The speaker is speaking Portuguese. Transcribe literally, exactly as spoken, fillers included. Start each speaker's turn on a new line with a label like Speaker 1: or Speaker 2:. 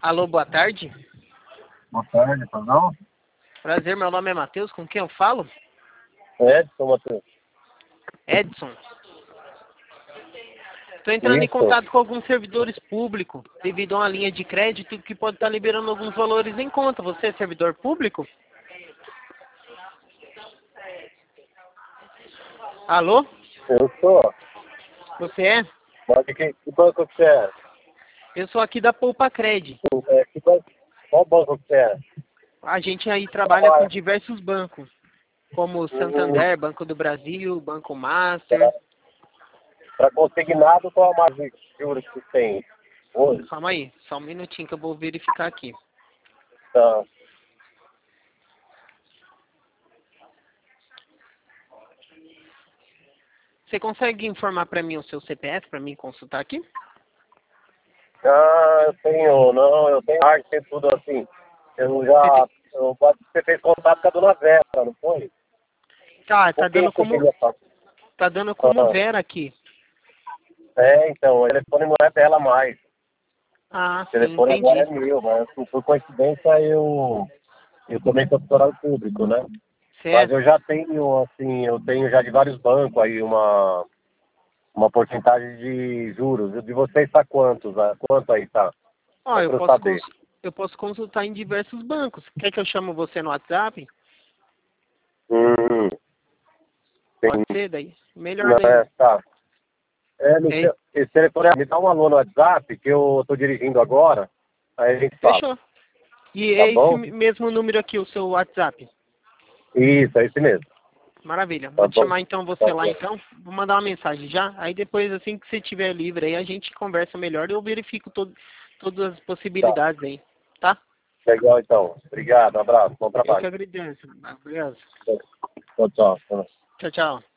Speaker 1: Alô, boa tarde.
Speaker 2: Boa tarde, perdão?
Speaker 1: Prazer, meu nome é Matheus, com quem eu falo?
Speaker 2: Edson, Matheus.
Speaker 1: Edson. Estou entrando em
Speaker 2: Isso.
Speaker 1: contato com alguns servidores públicos, devido a uma linha de crédito que pode estar liberando alguns valores em conta. Você é servidor público? Alô?
Speaker 2: Eu sou.
Speaker 1: Você é?
Speaker 2: Mas que, que banco que você é?
Speaker 1: Eu sou aqui da Poupa Cred.
Speaker 2: É, que banco, qual banco que você é?
Speaker 1: A gente aí trabalha com diversos bancos, como
Speaker 2: Hum,
Speaker 1: Santander, Banco do Brasil, Banco Master.
Speaker 2: Para consignado, qual a margem de juros que tem hoje?
Speaker 1: Calma aí, só um minutinho que eu vou verificar aqui.
Speaker 2: Tá.
Speaker 1: Você consegue informar para mim o seu C P F, para mim consultar aqui?
Speaker 2: Ah, eu tenho, não, eu tenho arte, tem tudo assim. Eu já, eu, você fez contato com a dona Vera, não foi?
Speaker 1: Tá, tá
Speaker 2: Por que
Speaker 1: dando
Speaker 2: você
Speaker 1: como,
Speaker 2: queria falar?
Speaker 1: tá dando como
Speaker 2: Ah,
Speaker 1: Vera aqui.
Speaker 2: é, então, o telefone não é dela mais.
Speaker 1: Ah,
Speaker 2: O
Speaker 1: sim,
Speaker 2: telefone agora é
Speaker 1: entendi.
Speaker 2: meu, mas por coincidência eu, eu também sou funcionário público, né? Mas
Speaker 1: Certo.
Speaker 2: eu já tenho, assim, eu tenho já de vários bancos aí uma, uma porcentagem de juros. De vocês tá quantos? ah? Quanto aí tá?
Speaker 1: Ó,
Speaker 2: Só
Speaker 1: eu
Speaker 2: para eu
Speaker 1: posso,
Speaker 2: saber.
Speaker 1: cons- eu posso consultar em diversos bancos. Quer que eu chamo você no WhatsApp?
Speaker 2: Hum,
Speaker 1: Pode
Speaker 2: tem,
Speaker 1: ser daí. Melhor
Speaker 2: não,
Speaker 1: daí.
Speaker 2: é, tá. É, me,
Speaker 1: É,
Speaker 2: esse telefone, me dá um alô no WhatsApp que eu tô dirigindo agora, aí a gente fala.
Speaker 1: fechou. E
Speaker 2: Tá
Speaker 1: é esse
Speaker 2: bom?
Speaker 1: mesmo número aqui, o seu WhatsApp.
Speaker 2: Isso, é esse mesmo.
Speaker 1: Maravilha.
Speaker 2: Tá
Speaker 1: Vou te
Speaker 2: bom?
Speaker 1: chamar então você
Speaker 2: Tá
Speaker 1: lá
Speaker 2: bom.
Speaker 1: então. Vou mandar uma mensagem já. Aí depois, assim que você estiver livre aí, a gente conversa melhor e eu verifico todo, todas as
Speaker 2: Tá.
Speaker 1: possibilidades aí. Tá?
Speaker 2: Legal, então. Obrigado, um abraço, bom
Speaker 1: Eu que
Speaker 2: trabalho.
Speaker 1: agradeço. Obrigado.
Speaker 2: Tchau, tchau.
Speaker 1: Tchau, tchau.